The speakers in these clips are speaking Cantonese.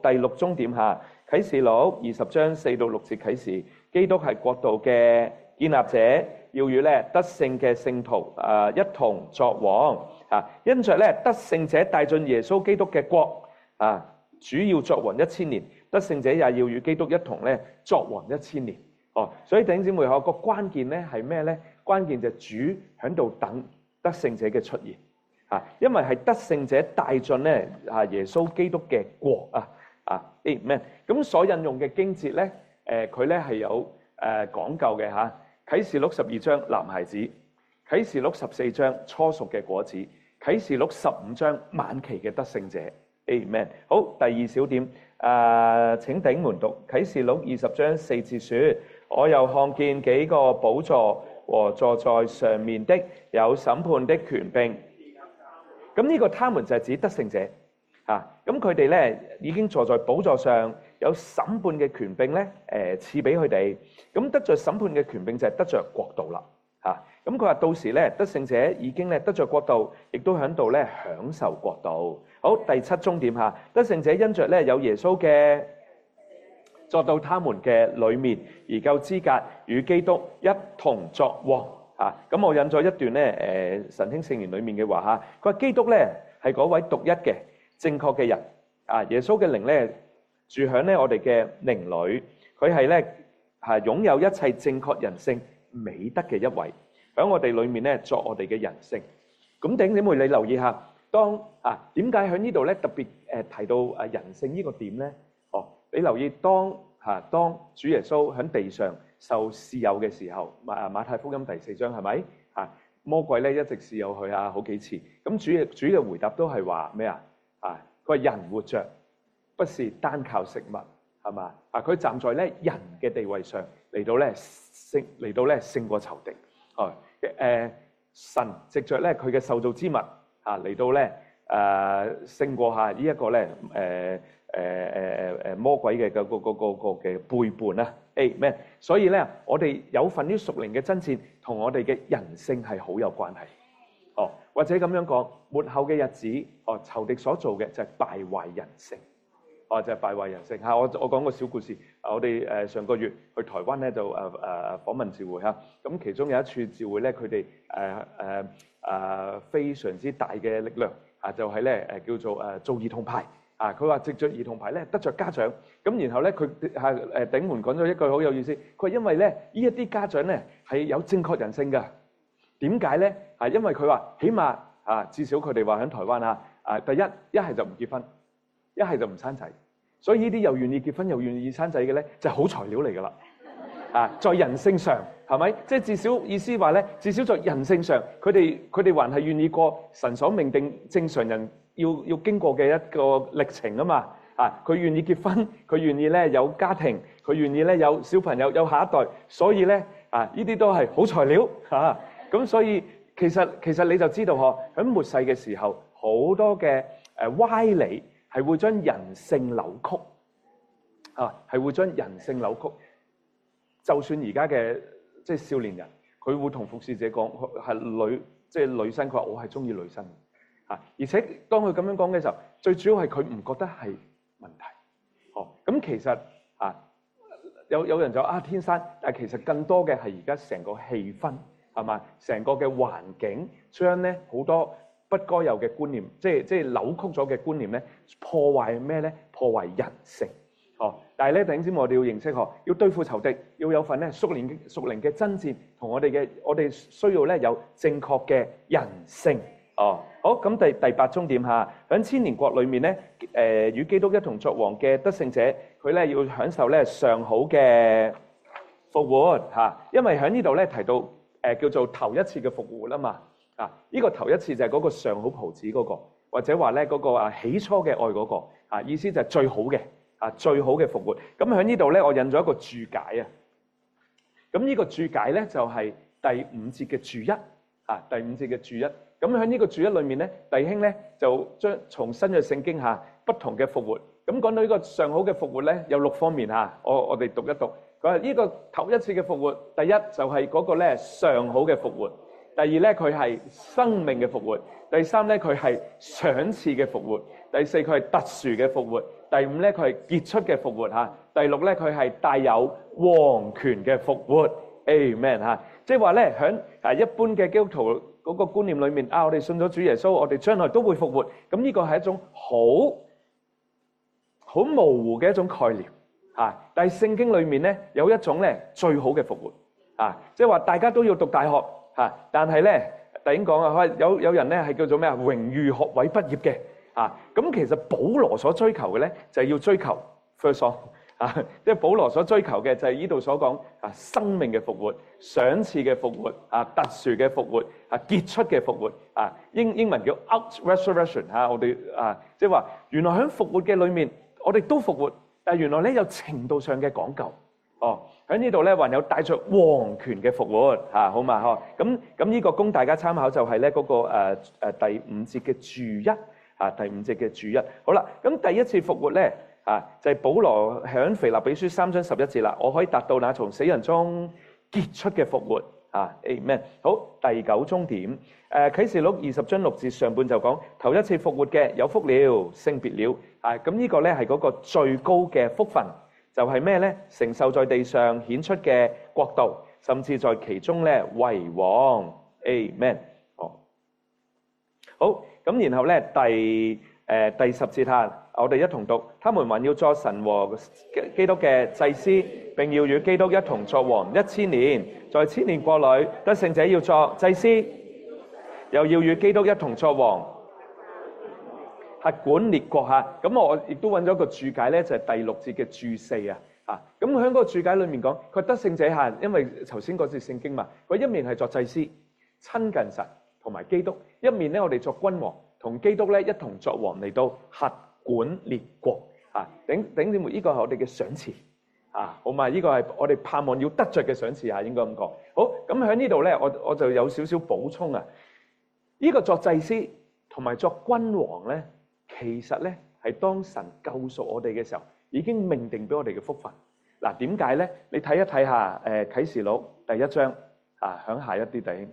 第六終點下，啟示錄20章4到6節啟示，基督係國度嘅建立者，要與咧得勝嘅聖徒一同作王因着咧得勝者帶進耶穌基督嘅國主要作王1000年，得勝者也要與基督一同咧作王1000年。所以弟兄姊妹，個關鍵咧係咩咧？關鍵就係主喺度等得勝者嘅出現因為係得勝者帶進咧耶穌基督嘅國Amen。咁所引用嘅經節咧，佢咧係有講究嘅啟示錄12章男孩子，啟示錄14章初熟嘅果子，啟示錄15章晚期嘅得勝者。Amen。好，第二小點請弟兄們讀啟示錄20章4節說，我又看見幾個寶座和坐在上面的，有審判的權柄。咁呢個他們就係指得勝者咁佢哋咧已經坐在寶座上，有審判嘅權柄咧賜俾佢哋。咁得着審判嘅權柄就係得着國度啦咁佢話到時咧得勝者已經咧得着國度，亦都喺度咧享受國度。好，第七終點得勝者因着咧有耶穌嘅作到他們嘅裏面，而夠資格與基督一同作王咁我引咗一段咧神興聖言裏面嘅話佢話基督咧係嗰位獨一嘅正確嘅人耶穌嘅靈咧住響咧我哋嘅靈裏，佢係咧擁有一切正確人性美德嘅一位，喺我哋裏面咧作我哋嘅人性。咁弟兄姊妹，你留意下，當點解喺呢度咧特別提到人性呢個點咧？你留意當主耶穌喺地上受試誘嘅時候，馬太福音第4章係咪魔鬼咧一直試誘佢好幾次，咁主嘅回答都係話咩佢話人活着不是單靠食物係嘛佢站在咧人嘅地位上嚟到咧勝過仇敵神藉着咧佢嘅受造之物嚟到咧勝過呢一個咧魔鬼嘅個嘅背叛Amen。所以咧我哋有份於屬靈嘅爭戰，同我哋嘅人性係好有關係或者咁樣講，末後嘅日子仇敵所做嘅就係敗壞人性就係敗壞人性我講個小故事。我哋上個月去台灣咧就訪問召會咁其中有一處召會咧，佢哋非常之大嘅力量就係咧叫做做兒童牌佢話藉着兒童牌咧得着家長，咁然後咧佢頂門講咗一句好有意思，佢話因為咧呢一啲家長咧係有正確人性㗎。點解咧因為佢話起碼至少佢哋話喺台灣第一係就唔結婚，一係就唔生仔，所以呢啲又願意結婚又願意生仔嘅咧就係好材料嚟㗎啦在人性上係咪？即係至少意思話咧，至少在人性上佢哋還係願意過神所命定正常人要經過嘅一個歷程啊嘛佢願意結婚，佢願意咧有家庭，佢願意咧有小朋友有下一代，所以咧呢啲都係好材料咁所以其實你就知道喺末世嘅時候好多嘅歪理係會將人性扭曲係會將人性扭曲。就算而家嘅即係少年人，佢會同服侍者講係女生，佢話我係中意女生而且當佢咁樣講嘅時候，最主要係佢唔覺得係問題咁其實有人就天生，但係其實更多嘅係而家成個氣氛係嘛，成個嘅環境將咧好多不該有嘅觀念，即係扭曲咗嘅觀念咧，破壞咩咧？破壞人性但係咧，弟兄姊妹，我哋要認識要對付仇敵，要有份咧屬靈嘅爭戰，同我哋需要咧有正確嘅人性好，咁第8終點喺千年國裏面咧與基督一同作王嘅得勝者，佢咧要享受咧上好嘅復活因為喺呢度咧提到叫做頭一次嘅復活啊嘛呢個頭一次就係嗰個上好袍子嗰個，或者話咧嗰個起初嘅愛嗰個意思就係最好嘅最好嘅復活。咁喺呢度咧，我引咗一個注解咁呢個注解咧就係第5節嘅注一第5節嘅注一。咁喺呢個注一裏面咧，弟兄咧就將從新約聖經不同嘅復活。咁講到呢個上好嘅復活咧，有6方面我哋讀一讀。佢話呢個頭一次嘅復活，第一就係嗰個咧上好嘅復活。 第二咧佢係生命嘅復活，第三咧佢係賞賜嘅復活，第四佢係特殊嘅復活，第五咧佢係傑出嘅復活嚇，第六咧佢係帶有王權嘅復活。Amen 嚇，即係話咧喺一般嘅基督徒嗰個觀念裏面啊，我哋信咗主耶穌，我哋將來都會復活。咁呢個係一種好模糊嘅一種概念嚇。但係聖經裏面咧有一種咧最好嘅復活啊，即係話大家都要讀大學嚇，但係咧弟兄講啊，有人咧係叫做咩啊？榮譽學位畢業嘅啊。咁其實保羅所追求嘅咧就係要追求 first one。即係保羅所追求嘅就係呢度所講生命嘅復活、賞賜嘅復活、特殊嘅復活、傑出嘅復活英文叫 out resurrection 我哋即係話原來喺復活嘅裏面，我哋都復活，但係原來咧有程度上嘅講究。喺呢度咧還有帶着王權嘅復活好嘛？咁呢個供大家參考就係咧嗰個第五節嘅注一第五節嘅注一。好啦，咁第一次復活咧。就係保羅喺腓立比書3章11節啦，我可以達到那從死人中傑出嘅復活Amen。好，第9終點，啟示錄20章6節上半就講頭一次復活嘅有福了，聖別了咁呢個咧係嗰個最高嘅福分，就係咩咧？承受在地上顯出嘅國度，甚至在其中咧為王。Amen。好，咁然後咧第10節下。我哋一同讀，他們還要作神和基督嘅祭司，並要與基督一同作王1000年。在千年國裏，得勝者要作祭司，又要與基督一同作王，轄管列國咁我亦都揾咗個注解咧，就係第6節嘅注4咁喺嗰個注解裏面講，佢得勝者因為頭先嗰節聖經嘛，佢一面係作祭司，親近神同埋基督；一面咧我哋作君王，同基督咧一同作王嚟到轄管列國頂姊妹，呢個係我哋嘅賞賜好嘛？呢個係我哋盼望要得着嘅賞賜應該咁講。好，咁喺呢度咧，我就有少少補充呢個作祭司同埋作君王咧，其實咧係當神救贖我哋嘅時候，已經命定俾我哋嘅福分。嗱，點解咧？你睇一睇下啟示錄第1章響下一啲弟兄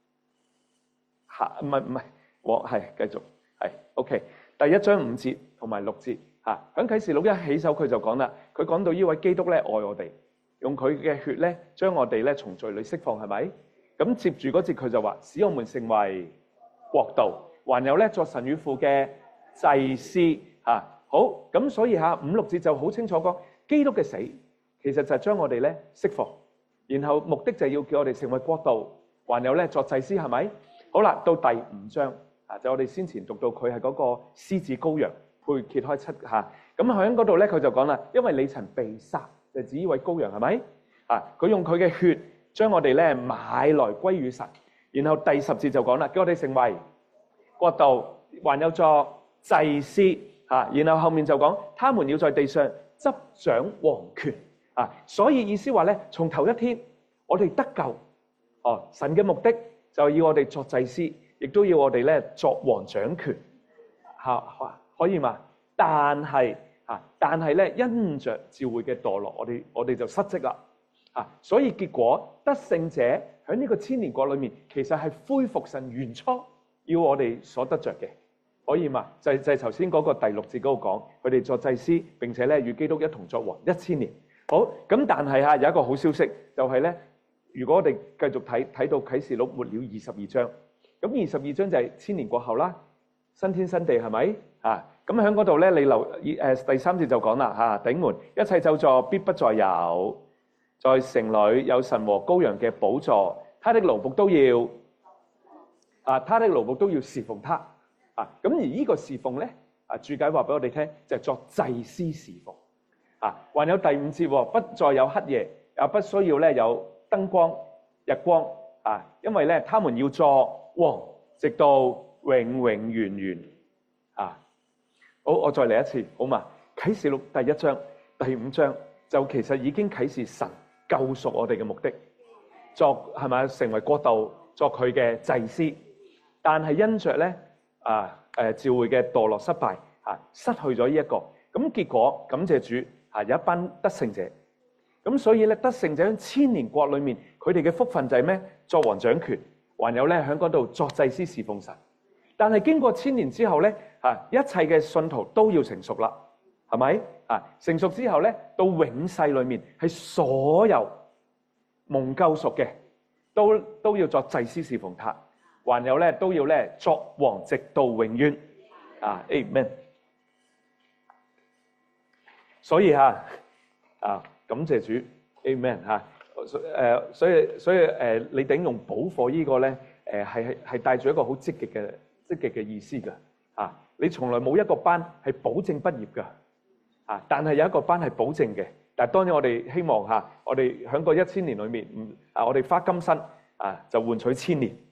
唔係我係繼續係 OK。第1章5節同埋6節喺啟示錄一起手佢就講啦，佢講到呢位基督咧愛我哋，用佢嘅血咧將我哋咧從罪裏釋放，係咪？咁接住嗰節佢就話使我們成為國度，還有咧作神與父嘅祭司好，咁所以5、6節就好清楚講基督嘅死其實就係將我哋咧釋放，然後目的就係要叫我哋成為國度，還有咧作祭司，係咪？好啦，到第5章。就我哋先前讀到佢係嗰個獅子羔羊，配揭開7下。咁喺嗰度咧，佢就講啦，因為你曾被殺，就指呢位羔羊，係咪？佢用佢嘅血將我哋咧買來歸於神。然後第10節就講啦，叫我哋成為國度，還有作祭司然後後面就講，他們要在地上執掌王權所以意思話咧，從頭一天我哋得救神嘅目的就要我哋作祭司。亦都要我哋咧作王掌權可以嘛？但係咧因着召會嘅墮落，我哋就失職啦所以結果得勝者喺呢個千年國裏面，其實係恢復神原初要我哋所得着嘅，可以嘛？就係頭先嗰個第6節嗰度講，佢哋作祭司，並且咧與基督一同作王1000年。好，咁但係有一個好消息，就係咧，如果我哋繼續睇到啟示錄末了22章。咁22章就係千年過後啦，新天新地，係咪咁喺嗰度咧，你留意第3節就講啦弟兄們，一切咒詛必不再有，在城裏有神和羔羊嘅寶座，他的奴僕都要侍奉他咁而呢個侍奉咧注解話俾我哋聽，就係作祭司侍奉還有第5節，不再有黑夜，也不需要咧有燈光日光因為咧他們要作王，直到永永遠遠好，我再嚟一次好嘛？啟示錄第1章第5章就其實已經啟示神救贖我哋嘅目的，係咪成為國度，作佢嘅祭司。但係因着咧召會嘅墮落失敗失去咗呢一個，咁結果感謝主有一班得勝者，咁所以咧得勝者喺千年國裏面，佢哋嘅福分就係咩？作王掌權。 還有咧喺嗰度作祭司侍奉神。但係經過1000年之後咧，一切嘅信徒都要成熟啦，係咪？成熟之後咧，到永世裏面係所有蒙救贖嘅都要作祭司侍奉他，還有咧都要咧作王直到永遠。Amen。所以感謝主 ，Amen 所以你頂用補課呢個咧，係帶住一個好積極嘅意思㗎。你從來冇一個班係保證畢業㗎，但係有一個班係保證嘅。但係當然我哋希望我哋喺個1000年裏面，我哋花今生就換取1000年。